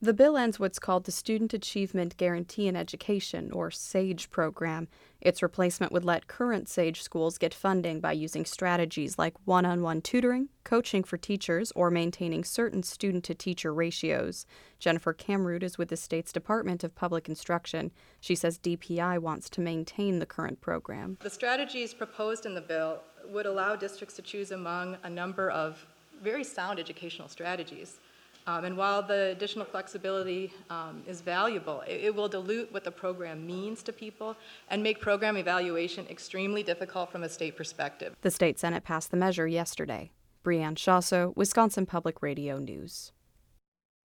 The bill ends what's called the Student Achievement Guarantee in Education, or SAGE program. Its replacement would let current SAGE schools get funding by using strategies like one-on-one tutoring, coaching for teachers, or maintaining certain student-to-teacher ratios. Jennifer Kamrud is with the state's Department of Public Instruction. She says DPI wants to maintain the current program. The strategies proposed in the bill would allow districts to choose among a number of very sound educational strategies. And while the additional flexibility is valuable, it will dilute what the program means to people and make program evaluation extremely difficult from a state perspective. The state Senate passed the measure yesterday. Brianne Shasso, Wisconsin Public Radio News.